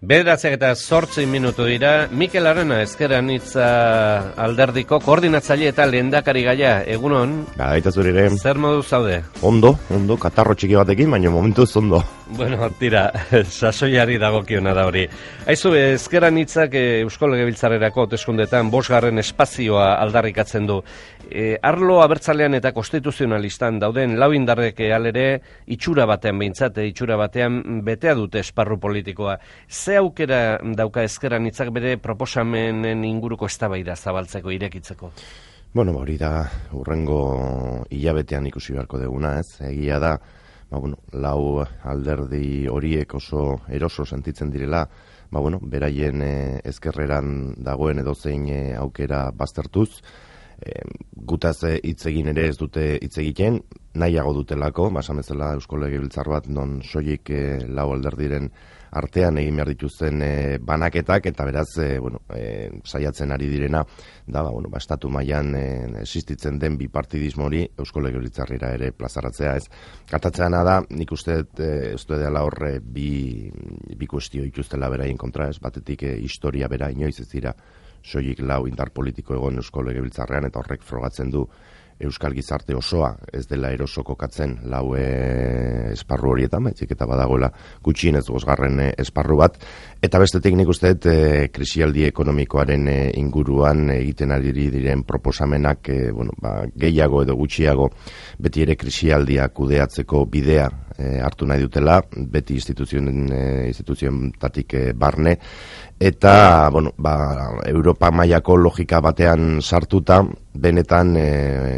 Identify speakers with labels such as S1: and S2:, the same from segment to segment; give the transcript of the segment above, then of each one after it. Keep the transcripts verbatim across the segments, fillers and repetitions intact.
S1: Bederatziak eta zortzi minutu dira, Mikel Arana ezkeran hitza alderdiko koordinatzaile eta lehendakari gaia, egunon?
S2: Gaita zurire.
S1: Zer modu zaude?
S2: Ondo, ondo, katarro txiki batekin, baina momentuz ondo.
S1: Bueno, tira, sasoiari dagokiona da hori. Aizu, ezkeran hitzak Eusko Legebiltzarrerako hauteskundetan bosgarren espazioa aldarrikatzen du. E, arlo abertzalean eta konstituzionalistan dauden lau indarrek alere itxura batean behintzat, itxura batean betea dute esparru politikoa. Ze aukera dauka ezkeran hitzak bere proposamenen inguruko eztabaida zabaltzeko, irekitzeko?
S2: Bueno, hori da hurrengo hilabetean ikusi beharko duguna, ez? Egia da, ba, bueno, lau alderdi horiek oso eroso sentitzen direla, ba, bueno, beraien eh, ezkerreran dagoen edozein eh, aukera baztertuz, eh, gutaz hitz egin ere ez dute hitz egiten, nahiago dutelako, basan bezala Eusko Legebiltzar bat non soilik eh, lau alderdiren artean egin behar dituzten e, banaketak, eta beraz, e, bueno, e, saiatzen ari direna, da, ba, bueno, ba, estatu mailan e, existitzen den bipartidismo hori Eusko Legebiltzarrera ere plazaratzea, ez. Katatzeana da, nik uste, e, ez dela horre bi, bi kuestio ikustela beraien kontra, ez, batetik e, historia bera inoiz ez dira, soilik lau indar politiko egon Eusko Legebiltzarrean, eta horrek frogatzen du Euskal Gizarte osoa ez dela eroso kokatzen lau e, esparru horietan, baizik eta badagoela gutxienez bosgarren e, esparru bat, eta bestetik nik uste dut e, krisialdi ekonomikoaren e, inguruan egiten ari diren proposamenak e, bueno, ba, gehiago edo gutxiago beti ere krisialdia kudeatzeko bidea e, hartu nahi dutela, beti instituzioen e, instituzioentatik e, barne, eta bueno, ba, Europa mailako logika batean sartuta, benetan e,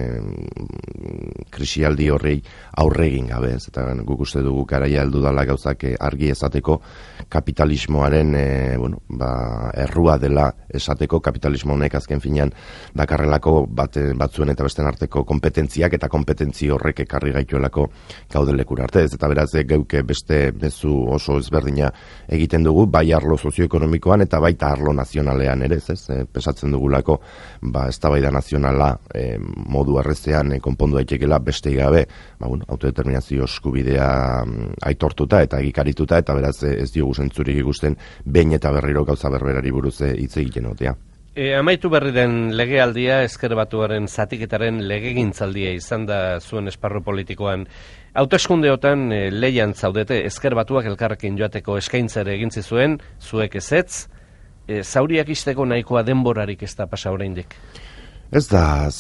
S2: krisialdi horrei aurre egin gabe, ez? Eta guk uste dugu garaia heldu dela gauzak argi esateko, kapitalismoaren e, bueno, ba, errua dela esateko, kapitalismo honek azken finean dakarrelako bat, batzuen eta besten arteko kompetentziak, eta kompetentzi horrek ekarri gaituelako gauden lekura arte, ez? Eta beraz geuke beste mezu oso ezberdina egiten dugu, bai arlo sozioekonomikoan eta baita arlo nazionalean ere, ez? E, pesatzen dugulako, ba, eztabaida nazionala e, modu arrezean e, konpondu daitekela beste gabe, ba, bueno, autodeterminazio eskubidea aitortuta eta egikarituta, eta beraz ez diogu zentzurik ikusten behin eta berriro gauza berberari buruz hitz egiten otea.
S1: E, amaitu berri den legealdia, Ezker Batuaren zatiketaren legegintzaldia izan da zuen esparru politikoan. Hauteskundeotan e, leian zaudete, Ezker Batuak elkarrekin joateko eskaintzare egin zizuen, zuek ezetz, e, zauriak izteko nahikoa denborarik ez da pasa oraindik.
S2: Ez da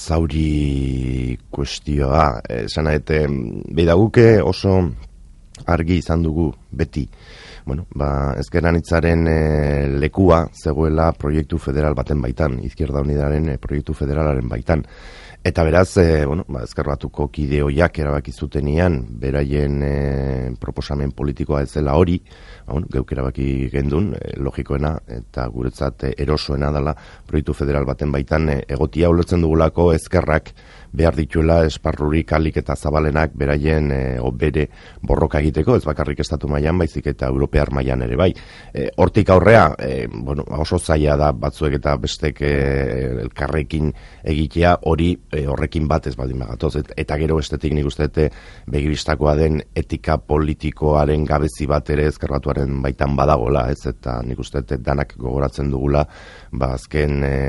S2: zauri kuestioa, esan nahi, bedaguke oso argi izan dugu beti. Bueno, ba, Ezker Anitzaren e, lekua zegoela proiektu federal baten baitan, Izquierda Unidaren e, proiektu federalaren baitan. Eta beraz, e, bueno, ba, Ezker Batuko kide hoiak erabaki zutenian, beraien e, proposamen politikoa ez zela hori, ba, bueno, geuk erabaki gendun, e, logikoena, eta guretzat e, erosoena dela proiektu federal baten baitan e, egotia ulertzen dugulako Ezkerrak behar dituela esparrurik alik eta zabalenak beraien e, bere borroka egiteko, ez bakarrik estatu mailan baizik eta europear mailan ere bai. E, hortik aurrea, e, bueno, oso zaila da batzuek eta bestek e, elkarrekin egitea, hori e, horrekin bat ez baldin bagatoz, et, eta gero bestetik nik uste dute begibistakoa den etika politikoaren gabezi bat ere Ezker Batuaren baitan badagola, ez, eta nik uste dute danak gogoratzen dugula, ba azken e,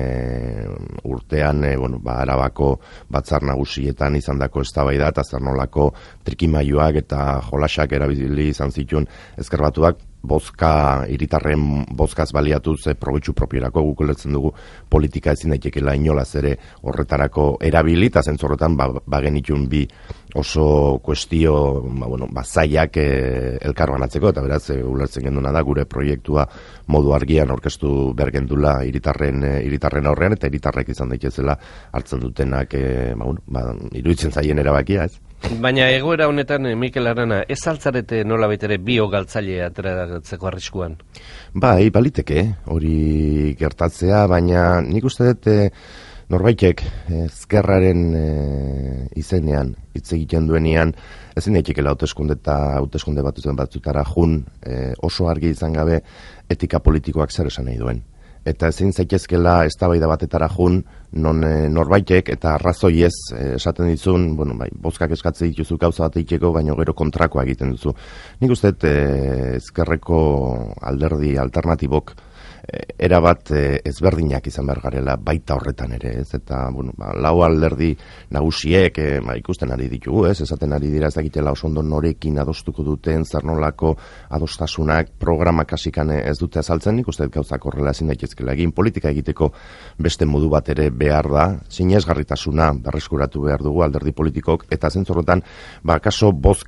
S2: urtean, e, bueno, ba Arabako batzar nagusietan izandako eztabaida eta zer nolako trikimailuak eta jolasak erabili izan zituen Ezker Batuak, bozka, hiritarren bozkaz baliatuz e, probetxu propierako, guk ulertzen dugu politika ezin daitekeela inolaz ere horretarako erabili, eta zentzorretan ba, bagenitun bi oso kuestio, ba, bueno, ba, zaiak e, elkarbanatzeko, eta beraz e, ulertzen genduna da gure proiektua modu argian aurkeztu behar gendula hiritarren e, hiritarren aurrean, eta hiritarrek izan daitezela hartzen dutenak e, ba, bueno, ba, iruditzen zaien erabakia, ez?
S1: Baina egoera honetan, Mikel Arana, ez altzarete nola baitere bio galtzaile ateratzeko arriskuan?
S2: Bai, baliteke, hori gertatzea, baina nik uste dut e, norbaitek ezkerraren e, izenean, hitz egiten duenean, ezin daitekela hauteskunde eta hauteskunde batzutan batzutara jun, e, oso argi izan gabe etika politikoak zer esan nahi duen. eta ezin zaitezkela eztabaida batetara jun, non e, norbaitek eta arrazoi ez e, esaten dizun, bueno, bai, bozkak eskatzen dituzu gauza bat egiteko, baina gero kontrakoa egiten duzu. Nik uste e, ezkerreko alderdi alternatibok erabat e, ezberdinak izan behar garela baita horretan ere, ez? Eta, bueno, ba, lau alderdi nagusiek e, ba, ikusten ari ditugu, ez? Esaten ari dira ez dakitela oso ondo norekin adostuko duten, zer nolako adostasunak, programak hasikan ez dute azaltzen, nik uste gauzak horrela ezin daitezkela egin, politika egiteko beste modu bat ere behar da, sinesgarritasuna berreskuratu behar dugu alderdi politikok, eta zentzorretan, ba, kaso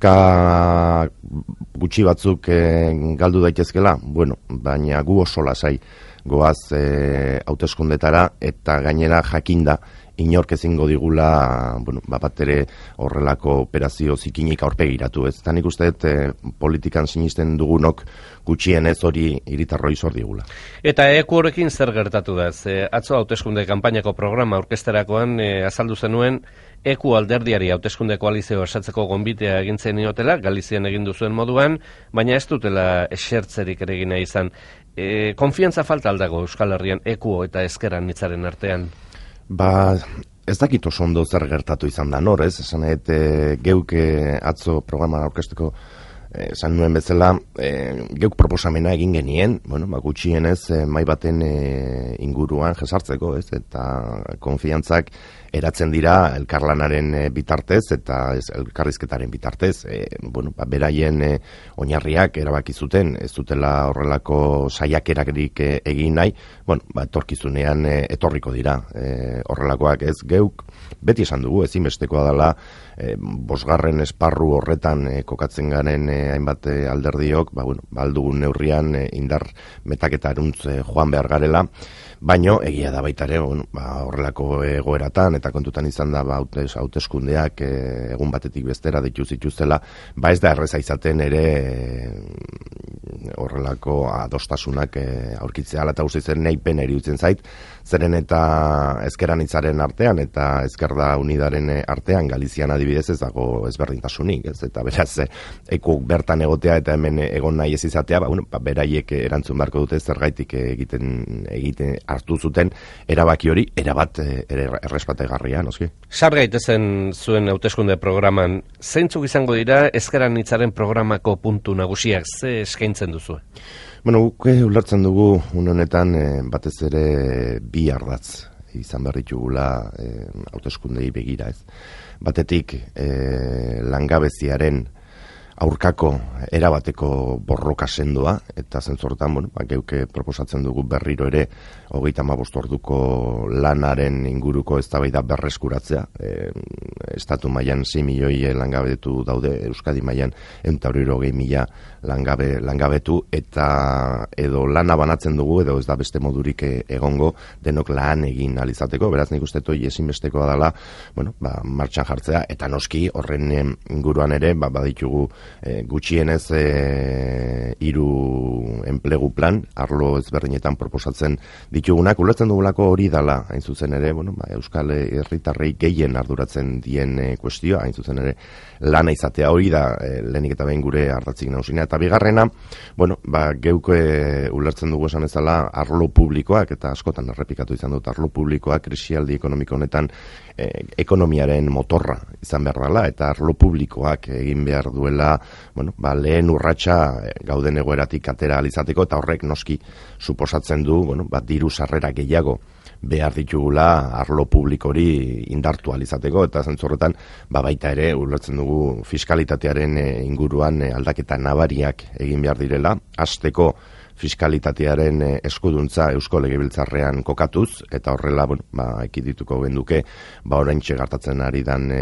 S2: bozka gutxi batzuk e, galdu daitezkela, bueno, baina gu oso lasai goaz e, hauteskundetara eta gainera jakinda inork ezingo digula, bueno, bat ere horrelako operazio zikinik aurpegiratu, ez? Eta nik uste dut e, politikan sinisten dugunok gutxienez hori hiritarroi zor digula.
S1: Eta eku horrekin zer gertatu da? Ze, atzo hauteskunde kanpainako programa aurkezterakoan e, azaldu zenuen eku alderdiari hauteskunde koalizioa osatzeko gonbitea egintzen iotela, Galizian egin duzuen moduan, baina ez dutela esertzerik ere egina izan. E, konfiantza falta aldago Euskal Herrian eku eta ezkeran hitzaren artean?
S2: Ba, ez dakit oso ondo zer gertatu izan da nor, ez? Esan nahet, e, geuk e, atzo programa aurkezteko esan nuen bezala, e, geuk proposamena egin genien, bueno, ba, gutxienez e, mai baten e, inguruan jesartzeko, ez? Eta konfiantzak eratzen dira elkarlanaren e, bitartez eta ez, elkarrizketaren bitartez. E, bueno, ba, beraien e, oinarriak erabaki zuten, ez dutela horrelako saiakerarik e, egin nahi, bueno, ba, etorkizunean e, etorriko dira e, horrelakoak, ez? Geuk beti esan dugu, ezinbestekoa dela e, bosgarren esparru horretan e, kokatzen garen e, hainbat e, alderdiok, ba, bueno, baldugun neurrian e, indar metaketa eruntz e, joan behar garela, baino egia da baita ere, bueno, ba, horrelako egoeratan eta kontutan izan da ba, hautes, hauteskundeak e, egun batetik bestera ditu zituztela, ba ez da erreza izaten ere e, horrelako adostasunak e, aurkitzea, eta guzti zer nahi pen eriutzen zait, zeren eta ezkeran hitzaren artean eta ezkerda unidaren artean Galizian adibidez ez dago ezberdintasunik, ez? Eta beraz eku bertan egotea eta hemen egon nahi ez izatea, ba, bueno, ba, beraiek erantzun beharko dute zergaitik egiten egiten hartu zuten erabaki hori erabat errespetegarria, noski.
S1: Sar gaitezen zuen hauteskunde programan, zeintzuk izango dira ezkeran hitzaren programako puntu nagusiak, ze eskaintzen duzu?
S2: Bueno, guk ulertzen dugu un honetan e, batez ere bi ardatz izan behar ditugula e, hauteskundei begira, ez. Batetik e, langabeziaren aurkako erabateko borroka sendoa, eta zentzortan, bueno, ba, geuke proposatzen dugu berriro ere hogeita hamabost orduko lanaren inguruko eztabaida berreskuratzea. E, estatu mailan sei milioi langabetu daude, Euskadi mailan ehun eta hirurogei mila langabe, langabetu, eta edo lana banatzen dugu, edo ez da beste modurik egongo denok lan egin alizateko, beraz nik uste toi ezinbestekoa dela, bueno, ba, martxan jartzea, eta noski horren inguruan ere, ba, baditugu E, gutxienez e, hiru enplegu plan, arlo ezberdinetan proposatzen ditugunak, ulertzen dugulako hori dala, hain zuzen ere, bueno, ba, Euskal Herritarrei gehien arduratzen dien e, kuestioa, hain zuzen ere lana izatea hori da, e, lehenik eta behin gure ardatzik nausina, eta bigarrena, bueno, ba, geuk e, ulertzen dugu esan ezala arlo publikoak, eta askotan errepikatu izan dut, arlo publikoak krisialdi ekonomiko honetan e, ekonomiaren motorra izan behar dela, eta arlo publikoak egin behar duela, bueno, ba, lehen urratsa gauden egoeratik atera alizateko, eta horrek noski suposatzen du, bueno, ba, diru sarrera gehiago behar ditugula arlo publikori indartu alizateko, eta zentzorretan ba, baita ere ulertzen dugu fiskalitatearen inguruan aldaketa nabariak egin behar direla, hasteko fiskalitatearen eskuduntza Eusko Legebiltzarrean kokatuz, eta horrela, bueno, ba, ekidituko genduke, ba, oraintxe gertatzen ari dan e,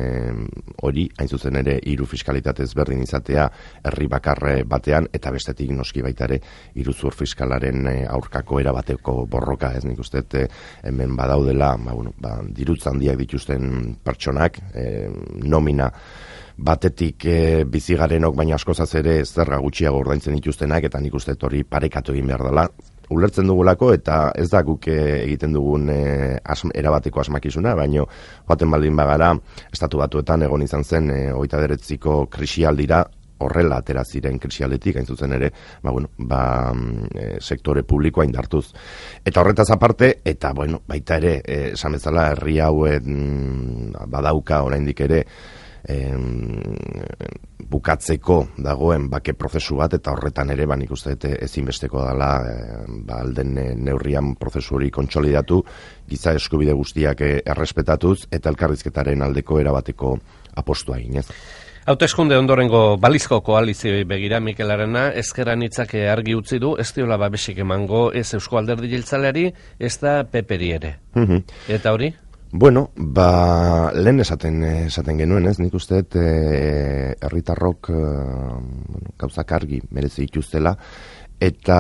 S2: hori, hain zuzen ere, hiru fiskalitate ezberdin izatea herri bakarre batean, eta bestetik noski baita ere, iruzur fiskalaren e, aurkako erabateko borroka, ez nik uste, e, hemen badaudela, ba, bueno, ba, dirutza handiak dituzten pertsonak, e, nomina batetik e, bizigarenok, baina askozaz ere zerga gutxiago ordaintzen dituztenak, eta nik uste hori parekatu egin behar dela. Ulertzen dugulako, eta ez da guk egiten dugun e, asm, erabateko asmakizuna, baino joaten baldin bagara, estatu batuetan egon izan zen, e, hogeita bederatziko krisialdira, horrela atera ziren krisialetik, hain zuzen ere, ba, bueno, ba, e, sektore publikoa indartuz. Eta horretaz aparte, eta bueno, baita ere, esan bezala, herri hauen badauka oraindik ere, em, bukatzeko dagoen bake prozesu bat, eta horretan ere, ba, nik uste dut ezinbesteko dela, e, ba, alden neurrian prozesu hori kontsolidatu, giza eskubide guztiak errespetatuz, eta elkarrizketaren aldeko erabateko apostua eginez.
S1: Hauteskunde ondorengo balizko koalizioi begira Mikel Arana, Ezker Anitzak argi utzi du, ez diola babesik emango ez Eusko Alderdi Jeltzaleari, ez da P P-ri ere.
S2: Mm-hmm.
S1: Eta hori?
S2: Bueno, ba, lehen esaten, esaten genuen, ez? Nik uste dut herritarrok e, bueno, gauzak argi merezi dituztela, eta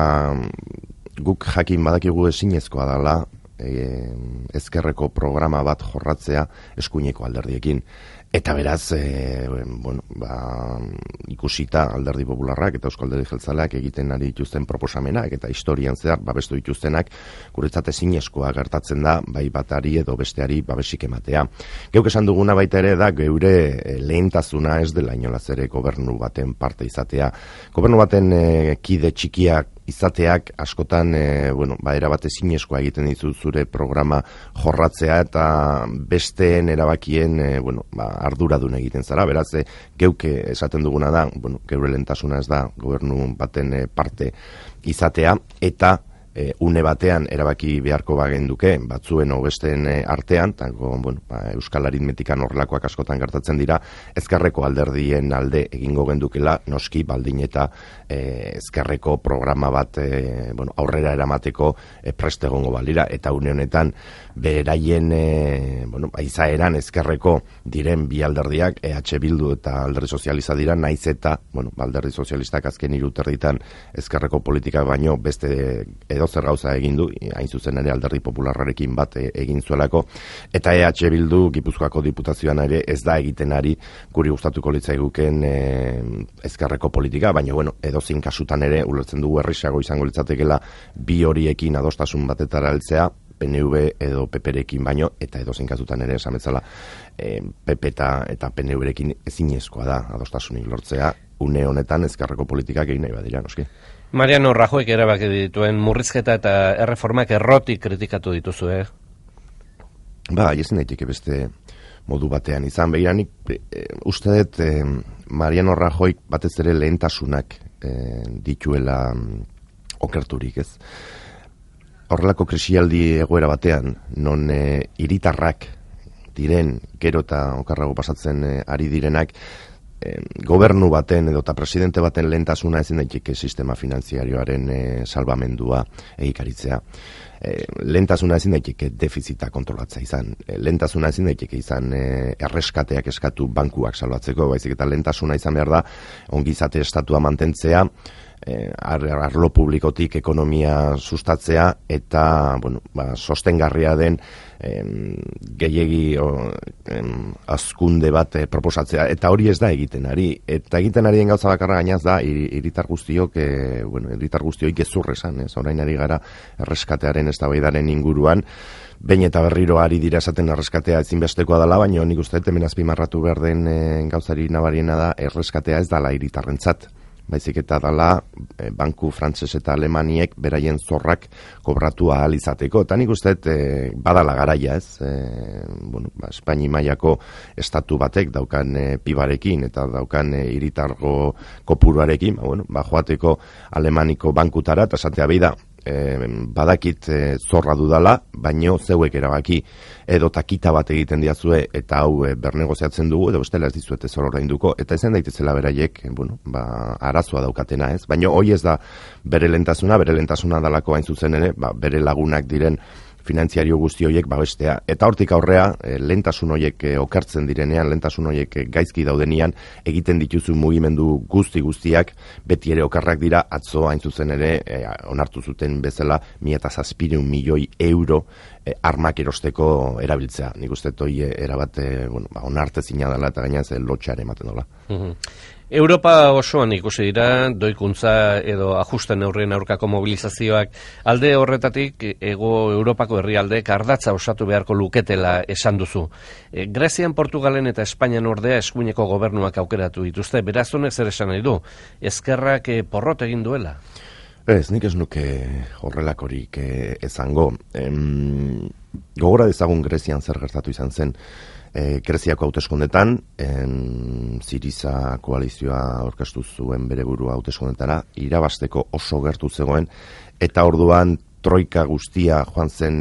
S2: guk jakin badakigu ezinezkoa dela e, ezkerreko programa bat jorratzea eskuineko alderdiekin. Eta beraz, e, bueno, ba, ikusita Alderdi Popularrak eta Eusko Alderdi Jeltzaleak egiten ari dituzten proposamenak eta historian zehar babestu dituztenak guretzat ezinezkoa gertatzen da, bai batari edo besteari babesik ematea. Geuk esan duguna baita ere da geure lehentasuna ez dela inolaz ere gobernu baten parte izatea. Gobernu baten e, kide txikiak izateak askotan e, bueno, ba, erabat ezinezkoa egiten dizu zure programa jorratzea eta besteen erabakien e, bueno, ba, arduradun egiten zara, beraz, e, geuke esaten duguna da, bueno, geure lehentasuna ez da gobernu baten e, parte izatea, eta e, une batean erabaki beharko bagenduke batzuen o besteen e, artean, tango, bueno, ba, Euskal Aritmetikan horrelakoak askotan gertatzen dira, ezkerreko alderdien alde egingo gendukela, noski baldin eta e, ezkerreko programa bat e, bueno, aurrera eramateko e, preste egongo balira, eta une honetan beraien e, bueno, izaeran ezkerreko diren bi alderdiak, E H Bildu eta Alderdi Sozialista dira, naiz eta bueno, Alderdi Sozialistak azken hiru urteetan ezkerreko politika baino beste edozer gauza egin du, hain zuzen ere Alderdi Popularrarekin bat egin zuelako, eta E H Bildu Gipuzkoako diputazioan ere ez da egiten ari guri gustatuko litzaiguken e, ezkerreko politika, baina bueno, edozein kasutan ere ulertzen dugu errazago izango litzatekeela bi horiekin adostasun batetara heltzea, P N V edo P P-rekin baino, eta edozein kasutan ere esan bezala e, P P eta, eta P N V-rekin ezinezkoa da adostasunik lortzea, une honetan ezkerreko politikak egin nahi badira, noski.
S1: Mariano Rajoyk erabaki dituen murrizketa eta erreformak errotik kritikatu dituzu, eh?
S2: Ba, ezin daiteke beste modu batean izan, behiranik e, uste dut e, Mariano Rajoyk batez ere lehentasunak e, dituela okerturik, ez? Horrelako krisialdi egoera batean, non e, hiritarrak diren, gero eta okarrago pasatzen e, ari direnak, e, gobernu baten edo eta presidente baten lehentasuna ezin daiteke sistema finanziarioaren e, salbamendua egikaritzea. E, lehentasuna ezin daiteke defizita kontrolatzea izan. E, lehentasuna ezin daiteke izan e, erreskateak eskatu bankuak salbatzeko, baizik eta lehentasuna izan behar da ongizate estatua mantentzea, Eh, arlo publikotik ekonomia sustatzea eta bueno, ba, sostengarria den em, gehiegi o, em, azkunde bat eh, proposatzea, eta hori ez da egiten ari, eta egiten ari den gauza bakarra gainaz da hiritar guztiok eh, bueno, hiritar guztioi gezur esan, ez? Orain ari gara erreskatearen eztabaidaren inguruan, behin eta berriro ari dira esaten erreskatea ezinbestekoa dela, baina nik uste hemen azpimarratu behar den eh, gauzari nabariena da erreskatea ez dela hiritarrentzat, baizik eta dala e, banku frantses eta alemaniek beraien zorrak kobratu ahal izateko. Eta nik uste e, badala garaia, ez? E, bueno, ba, Espaini mailako estatu batek daukan e, pibarekin eta daukan hiritargo e, kopuruarekin, ba, bueno, ba, joateko alemaniko bankutara, eta esatea bida, E, badakit e, zorra dudala, baino zeuek erabaki edo takita bat egiten diazue eta hau e, bernegoziatzen dugu edo bestela ez dizuete zor ordainduko, eta ezen daitezela beraiek, bueno, ba, arazoa daukatena, ez? Baino hoi ez da bere lentasuna, bere lentasuna dalako hain zuzen ere, ba, bere lagunak diren finantziario guzti horiek babestea. Eta hortik aurrea, e, lehentasun horiek e, okertzen direnean, lehentasun horiek e, gaizki daudenian, egiten dituzu mugimendu guzti guztiak, beti ere okarrak dira, atzo hain zuzen ere, e, onartu zuten bezala, mila eta zazpireun milioi euro e, armak erosteko erabiltzea. Nik uste toi e, erabat, e, bueno, ba, onartezina dela eta gainaz e, lotxare ematen dola.
S1: Mm-hmm. Europa osoan ikusi dira, doikuntza edo ajusten neurrien aurkako mobilizazioak, alde horretatik, ego Europako herrialdeek ardatza osatu beharko luketela esan duzu. E, Grezian, Portugalen eta Espainian ordea eskuineko gobernuak aukeratu dituzte, beraz honek zer esan nahi du, ezkerrak e, porrot egin duela?
S2: Ez, nik ez nuke horrelakorik ezango. Em, gogora dezagun Grezian zer gertatu izan zen. E, Greziako hauteskundetan, Siriza koalizioa aurkeztu zuen bere burua hauteskundetara, irabasteko oso gertu zegoen, eta orduan troika guztia joan zen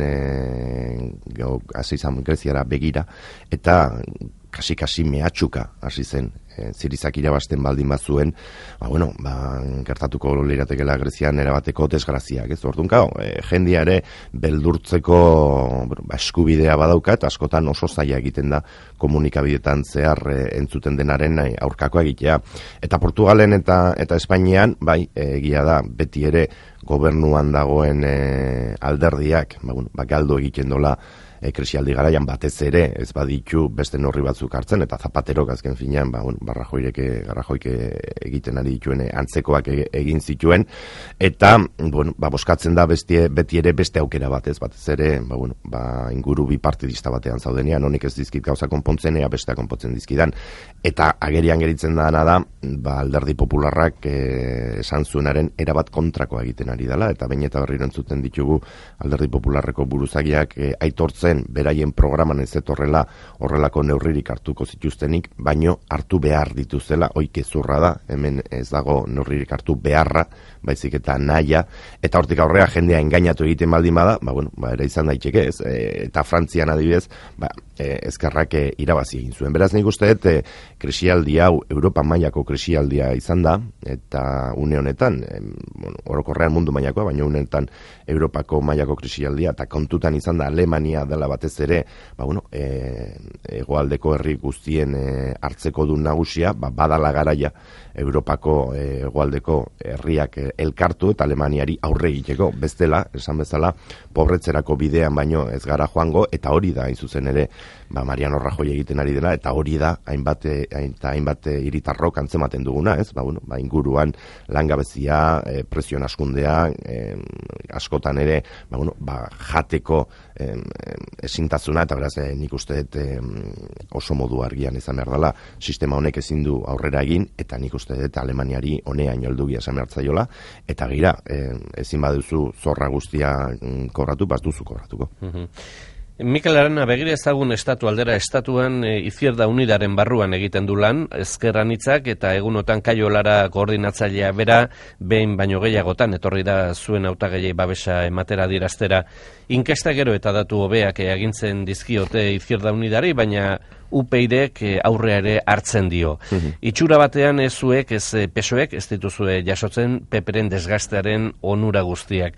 S2: e, hasi izan Greziara begira, eta kasi-kasi mehatxuka hasi zen e, Sirizak irabasten baldin bazuen, ba, bueno, ba, gertatuko liratekela Grezian erabateko desgraziak, ez? Orduan, gau, e, jendia ere beldurtzeko bueno, ba, eskubidea badauka, eta askotan oso zaila egiten da komunikabidetan zehar e, entzuten denaren e, aurkakoa egitea. Eta Portugalen eta eta Espainian, bai, e, egia da, beti ere gobernuan dagoen e, alderdiak, ba, bueno, ba, galdu egiten dola E, krisialdi garaian batez ere ez baditu beste neurri batzuk hartzen, eta Zapaterok azken finean ba, bueno, Rajoyek Rajoyek egiten ari dituen antzekoak egin zituen, eta bueno, ba, boskatzen da bestie, beti ere beste aukera batez, batez ere ba, bueno, ba, inguru bipartidista batean zaudenean, honek ez dizkit gauza konpontzen, ea bestea konpontzen dizkidan, eta agerian geritzen dana da ba, alderdi popularrak e, esan zuenaren erabat kontrakoa egiten ari dela, eta bain eta berriro entzuten ditugu alderdi popularreko buruzagiak e, aitortzen beraien programan ez etorrela horrelako neurririk hartuko zituztenik, baino hartu behar dituzela, oik ezurra da, hemen ez dago neurririk hartu beharra, baizik eta nahia, eta hortik aurrea jendea engainatu egiten baldin bada, ba, bueno, ba, ere izan daiteke ez, e, eta Frantzian adibidez, ba, e, ezkerrak e, irabazi egin zuen. Beraz nik uste dut, e, krisialdi hau, Europa mailako krisialdia izan da, eta une honetan, e, bueno, orokorrean mundu mailakoa, baina une honetan Europako mailako krisialdia, eta kontutan izan da Alemania dela batez ere, ba, bueno, e, hegoaldeko herri guztien e, hartzeko du nagusia, ba, badala garaia Europako hegoaldeko e, herriak e, elkartu eta Alemaniari aurre egiteko, bestela, esan bezala, pobretzerako bidean baino ez gara joango, eta hori da, hain zuzen ere, ba, Mariano Rajoy egiten ari dela, eta hori da, hainbat, hainbat hiritarrok antzematen duguna, ez? Ba, bueno, ba, inguruan langabezia, e, presioan askundea, e, askotan ere, ba, bueno, ba, jateko e, ezintasuna, eta beraz, e, nik uste dut e, oso modu argian izan behar dela, sistema honek ezin du aurrera egin, eta nik uste dut Alemaniari honean joldugia esan behar zaiola, eta gira, e, ezin baduzu zorra guztia kobratu, baz duzu kobratuko.
S1: Mm-hmm. Mikel Arana, begira ezagun estatu aldera estatuan e, Izquierda Unidaren barruan egiten du lan, ezker anitzak eta egunotan Kaio Lara koordinatzailea bera, behin baino gehiagotan, etorri da zuen hautagaiei babesa ematera diraztera. Inkesta gero eta datu hobeak agintzen dizkiote Izquierda Unidari, baina U P Yk aurrea ere hartzen dio. Mm-hmm. Itxura batean ez zuek, ez pesoek, ez dituzue jasotzen peperen desgastearen onura guztiak.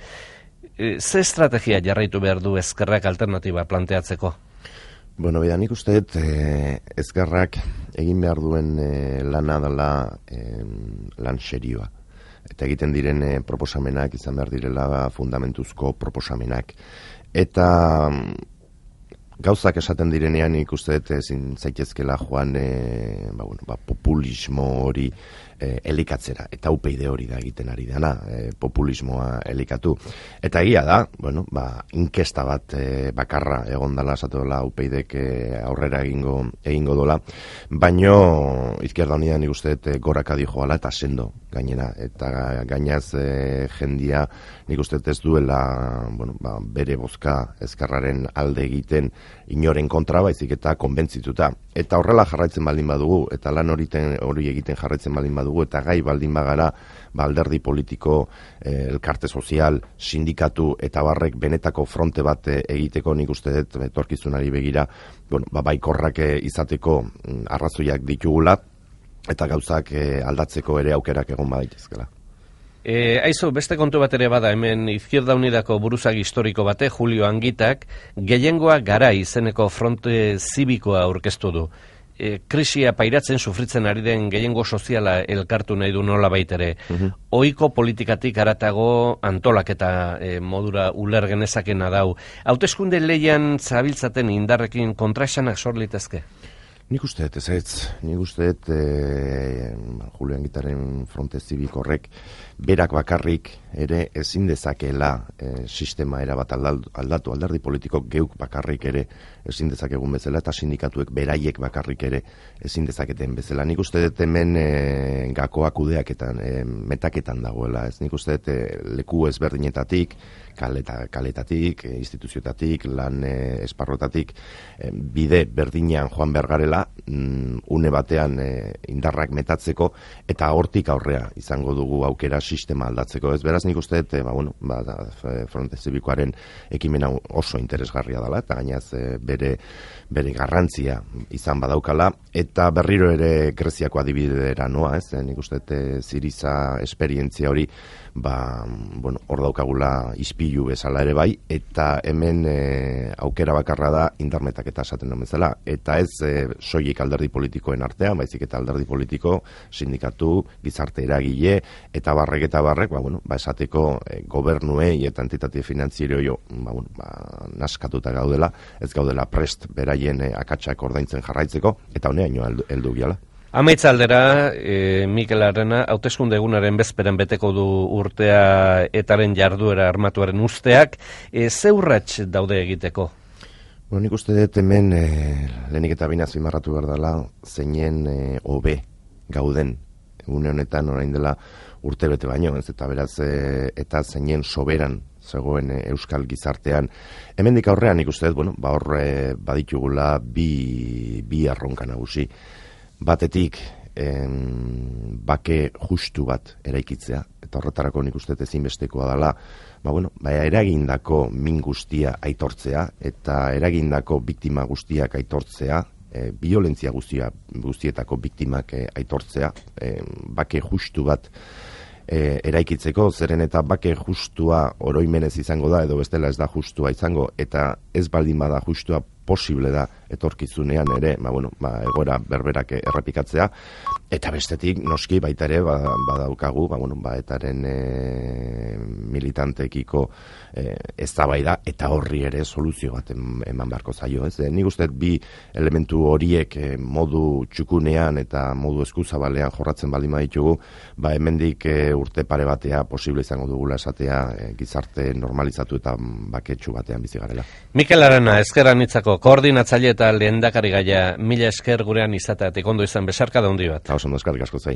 S1: Ze estrategia jarraitu behar du ezkerrak alternatiba planteatzeko?
S2: Bueno, bida, nik uste dut eh, ezkerrak egin behar duen eh, lana dela eh, lan serioa. Eta egiten diren eh, proposamenak, izan behar direla fundamentuzko proposamenak. Eta gauzak esaten direnean nik uste dut ezin zaitezkela joan eh, ba, bueno, ba, populismo hori E, elikatzera, eta U P Y hori da egiten ari dena, e, populismoa elikatu. Eta egia da, bueno, ba, inkesta bat e, bakarra egondala esatola U P Yk e, aurrera egingo egingo dola, baino Izquierda Unida nik uste dut goraka dijoala eta sendo gainera, eta gainaz e, jendia nik uste dut ez duela bueno, ba, bere bozka ezkerraren alde egiten inoren kontra, baizik eta konbentzituta. Eta horrela jarraitzen baldin badugu, eta lan horiten, hori egiten jarraitzen baldin badugu, eta gai baldin bagara, ba, alderdi politiko, eh, elkarte sozial, sindikatu, eta barrek benetako fronte bat egiteko nik uste dut, etorkizunari begira, bueno, ba, baikorrak izateko arrazoiak ditugula, eta gauzak eh, aldatzeko ere aukerak egon badaitezkela.
S1: E, aizu, beste kontu bat ere bada, hemen Izquierda Unidako buruzagi historiko bate, Julio Angitak, gehiengoa gara izeneko fronte zibikoa aurkeztu du. E, krisia pairatzen sufritzen ari den gehiengo soziala elkartu nahi du nola baitere. Uh-huh. Ohiko politikatik haratago antolaketa e, modura uler genezakena dau. Hauteskunde leian zabiltzaten indarrekin kontraesanak sor litezke?
S2: Nik uste dut, ez ez, nik uste dut e, Julian Gitaren fronte zibik horrek berak bakarrik ere ezin dezakela e, sistema erabat aldatu, alderdi politiko geuk bakarrik ere ezin dezakegun bezala, eta sindikatuek beraiek bakarrik ere ezin dezaketen bezala. Nik uste dut hemen e, gakoa kudeaketan, e, metaketan dagoela, ez nik uste dut e, leku ezberdinetatik, kaleta, kaletatik, e, instituzioetatik, lan e, esparrotatik, e, bide berdinean joan behar garela, mm, une batean e, indarrak metatzeko, eta hortik aurrea izango dugu aukera sistema aldatzeko. Ez beraz nik uste dut, e, ba, bueno, ba, da, fronte zibikoaren ekimena oso interesgarria dela, eta gainaz e, bere, bere garrantzia izan badaukala, eta berriro ere Greziako adibidera noa, ez? E, nik uste dut e, Ziriza esperientzia hori, ba, bueno, hor daukagula ispilu bezala ere bai, eta hemen e, aukera bakarra da indarmetak eta esaten den bezala, eta ez e, soilik alderdi politikoen artean, baizik eta alderdi politiko, sindikatu, gizarte eragile, eta barrek eta barrek, ba, bueno, ba, esateko e, gobernuei eta entitate finanziero jo, ba, bueno, ba, naskatuta gaudela, ez gaudela prest beraien e, akatsak ordaintzen jarraitzeko, eta honeaino heldu, heldu giala.
S1: Amaitza aldera, e, Mikel Arana, hauteskunde egunaren bezperan beteko du urtea etaren jarduera armatuaren usteak, e, zeurratx daude egiteko?
S2: Bueno, nik uste dut hemen e, lehenik eta bina zimarratu behar dela zeinen e, hobe gauden une honetan orain dela urte bete baino, ez eta beraz e, eta zeinen soberan zegoen e, euskal gizartean. Hemendik aurrean nik uste dut, bueno, ba hor e, baditugula bi, bi arronka nagusi. Batetik em, bake justu bat eraikitzea, eta horretarako nik uste ezinbestekoa dela, ba, bueno, ba, eragindako min guztia aitortzea, eta eragindako biktima guztiak aitortzea, e, violentzia guztia, guztietako biktimak e, aitortzea, e, bake justu bat e, eraikitzeko, zeren eta bake justua oroimenez izango da, edo bestela ez da justua izango, eta ez baldin bada justua posible da etorkizunean ere, ba, bueno, ba, egoera berberak errepikatzea, eta bestetik noski baita ere ba, badaukagu, ba, bueno, ba, etaren e, militantekiko e, eztabaida eta horri ere soluzio bat eman beharko zaio, ez? E, nik uste bi elementu horiek e, modu txukunean eta modu eskuzabalean jorratzen baldin baditugu, ba, hemendik e, urte pare batea posible izango dugula esatea e, gizarte normalizatu eta baketsu batean bizi garela.
S1: Mikel Arana, ezker anitzako koordinatzaile eta lehendakari gaia, mila esker gurean izateatik ondo izan besarka da hundi bat.
S2: Oso ondo, eskerrik asko zai.